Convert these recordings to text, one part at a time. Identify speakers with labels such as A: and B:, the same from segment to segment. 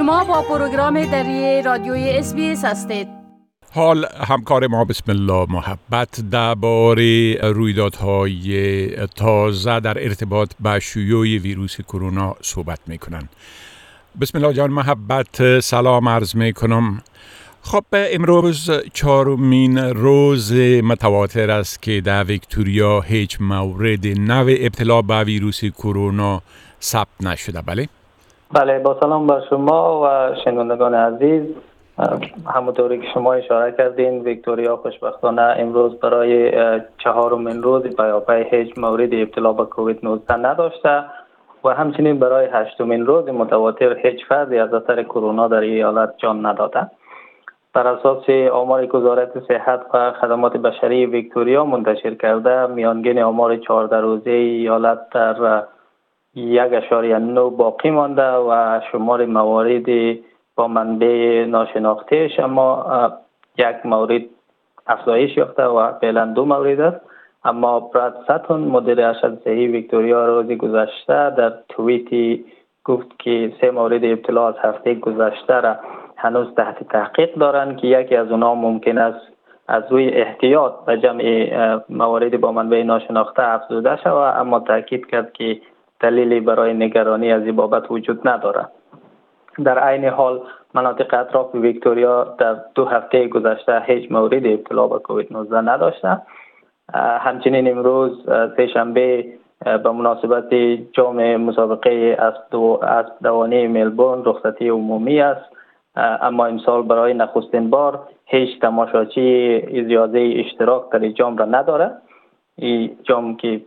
A: شما با پروگرام دری رادیوی SBS هستید.
B: حال همکار ما بسم الله محبت درباره رویدادهای تازه در ارتباط با شیوع ویروس کرونا صحبت میکنن. بسم الله جان محبت، سلام عرض میکنم. خب امروز چهارمین روز متواتر است که در ویکتوریا هیچ مورد نو ابتلا به ویروس کرونا ثبت نشده.
C: بله، با سلام بر شما و شنوندگان عزیز. همونطوری که شما اشاره کردین، ویکتوریا خوشبختانه امروز برای چهارمین روز پیاپی هیچ مورد ابتلا به کووید 19 نداشته و همچنین برای هشتمین روز متواتر هیچ فردی از اثر کرونا در ایالت جان نداده. بر اساس آمار وزارت صحت و خدمات بشری ویکتوریا منتشر کرده، میانگین آمار 14 روزه ایالت در 1.9 باقی مانده و شمار موارد با منبع ناشناختهش اما یک مورد افزایش یافته و فعلا 2 مورد است. اما براد ساتون مدیر ارشد صحی ویکتوریا روز گذشته در توییتی گفت که 3 مورد ابتلا از هفته گذشته را هنوز تحت تحقیق دارند که یکی از اونها ممکن است از روی احتیاط به جمع موارد با منبع ناشناخته افزوده شود، اما تاکید کرد که دلیلی برای نگرانی از این بابت وجود ندارد. در عین حال مناطق اطراف ویکتوریا در 2 هفته گذشته هیچ مورد ابتلا به کووید 19 نداشته. همچنین امروز سه‌شنبه به مناسبت جام مسابقه اسب دوانی ملبورن رخصتی عمومی است، اما امسال برای نخستین بار هیچ تماشاچی اجازه اشتراک در جام را نداره. این جام که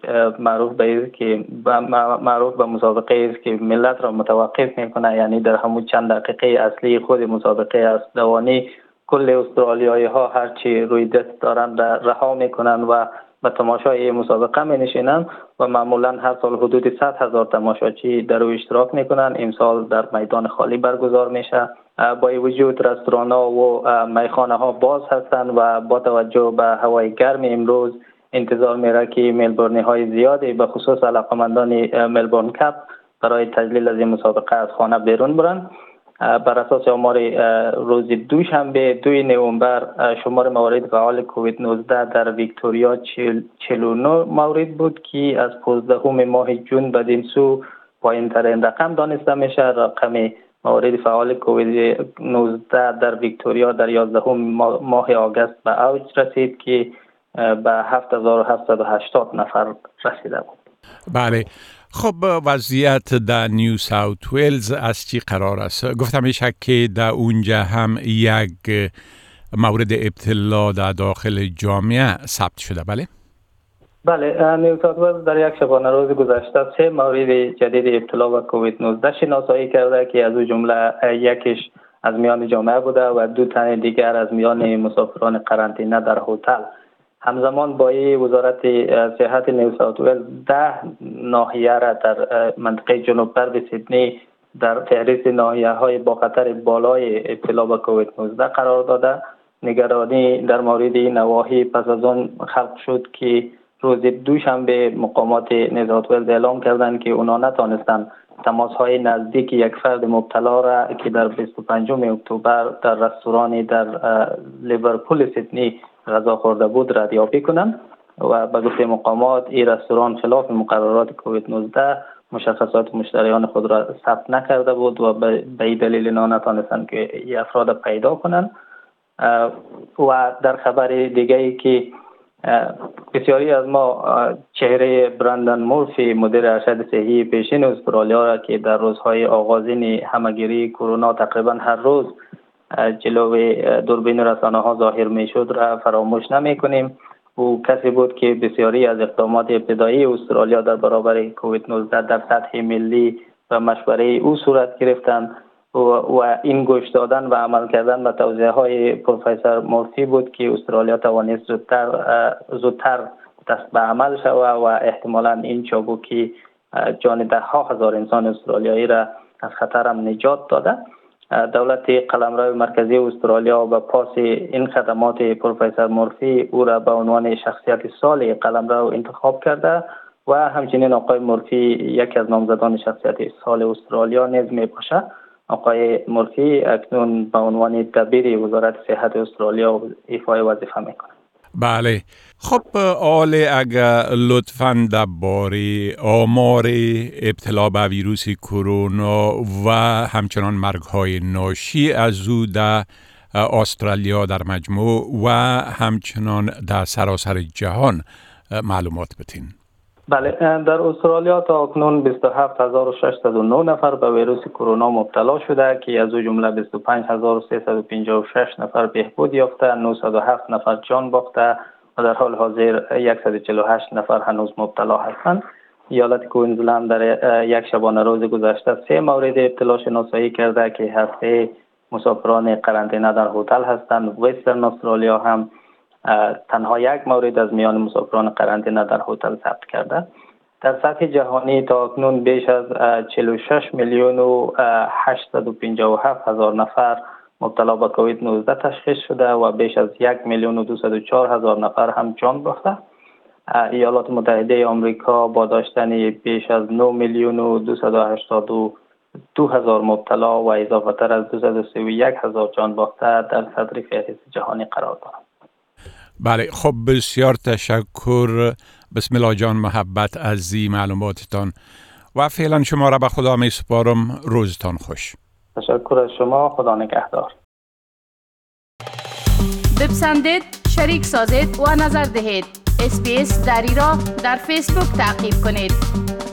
C: معروف به مسابقه است که ملت را متوقف میکنه، یعنی در همون چند دقیقه اصلی خود مسابقه اسب دوانی کل استرالیایی ها هرچی روی دست دارند رها میکنن و به تماشای مسابقه می نشینند و معمولا هر سال حدود 100,000 تماشاچی در او اشتراک میکنن. امسال در میدان خالی برگزار میشه. با این وجود رستوران ها و میخانه ها باز هستند و با توجه به هوای گرم امروز انتظار میره که ملبورنی های زیادی به خصوص علاقمندان ملبورن کپ برای تجلیل از این مسابقه از خانه بیرون برند. بر اساس آمار روز دوشنبه 2 نوامبر شمار موارد فعال کووید 19 در ویکتوریا 49 مورد بود که از 15 ماه جون بدین سو پایین‌ترین رقم دانسته میشه. رقم موارد فعال کووید 19 در ویکتوریا در 11 ماه آگوست به اوج رسید که به 7780 نفر رسیده بود.
B: بله. خب وضعیت در نیو ساوت ویلز از چی قرار است؟ گفتم میشه که در اونجا هم یک مورد ابتلا در داخل جامعه ثبت شده.
C: بله، نیو ساوت ویلز در یک شبانه روز گذشته 3 مورد جدید ابتلا به کووید 19 شناسایی کرده که از او جمله یکیش از میان جامعه بوده و 2 تن دیگر از میان مسافران قرنطینه در هتل. همزمان با وزارت صحت نیو ساوت ویلز 10 ناحیه را در منطقه جنوب غرب سیدنی در فهرست ناحیه‌های با خطر بالای ابتلا به کووید 19 قرار داده. نگرانی در مورد این نواحی پس از آن خلق شد که روز دوشنبه مقامات نیو ساوت ویلز اعلام کردند که اونا نتانستند تماس‌های نزدیک یک فرد مبتلا را که در 25 اکتبر در رستورانی در لیورپول سیدنی غذا خورده بود ردیابی کنند و به گفته مقامات این رستوران خلاف مقررات کووید 19 مشخصات مشتریان خود را ثبت نکرده بود و به این دلیل نتانستند که این افراد پیدا کنند. و در خبر دیگه ای که بسیاری از ما چهره برندن مورفی مدیر ارشد صحی پیشین استرالیا را که در روزهای آغازین همهگیری کرونا تقریبا هر روز جلوی دوربین رسانه ها ظاهر می شد را فراموش نمی کنیم. او کسی بود که بسیاری از اقدامات ابتدایی استرالیا در برابر کووید 19 در سطح ملی و مشوره او صورت گرفتند و این گوش دادن و عمل کردن به توصیه های پروفسور مورفی بود که استرالیا توانست زودتر دست به عمل شود و احتمالاً این چابکی جان ده ها هزار انسان استرالیایی را از خطر هم نجات داده. دولت قلمرو مرکزی استرالیا به پاس این خدمات پروفسور مورفی او را به عنوان شخصیت سال قلمرو انتخاب کرده و همچنین آقای مورفی یکی از نامزدان شخصیت سال استرالیا نیز می باشد آقای مرفی اکنون به عنوان دبیر وزارت صحت استرالیا ایفای وظیفه میکنه.
B: بله. خب آل اگر لطفاً درباره آمار ابتلا به ویروس کرونا و همچنان مرگ‌های ناشی از او در استرالیا در مجموع و همچنان در سراسر جهان معلومات بتین.
C: بله، در استرالیا تا اکنون 27609 نفر به ویروس کرونا مبتلا شده که از او جمله 25356 نفر بهبود یافته، 907 نفر جان باخته و در حال حاضر 148 نفر هنوز مبتلا هستند. ایالت کوئینزلند در یک شبانه روز گذشته 3 مورد ابتلا شناسایی کرده که هسته مسافران قرنطینه در هتل هستند. وسترن استرالیا هم تنها 1 مورد از میان مسافران قرنطینه در هتل ثبت کرده. در سطح جهانی تا اکنون بیش از 46 میلیون و 857 هزار نفر مبتلا به کووید 19 تشخیص شده و بیش از 1 میلیون و 204 هزار نفر هم جان باخته. ایالات متحده آمریکا با داشتن بیش از 9 میلیون و 282 هزار مبتلا و اضافه تر از 231 هزار جان باخته در صدر فهرست جهانی قرار دارد.
B: بله، خب بسیار تشکر. بسم الله جان محبت از این معلوماتتان و فعلا شما را به خدا می سپارم. روزتان خوش.
C: تشکر از شما. خدا نگهدار.
A: بپسندید، شریک سازید و نظر دهید. SBS دری را در فیسبوک تعقیب کنید.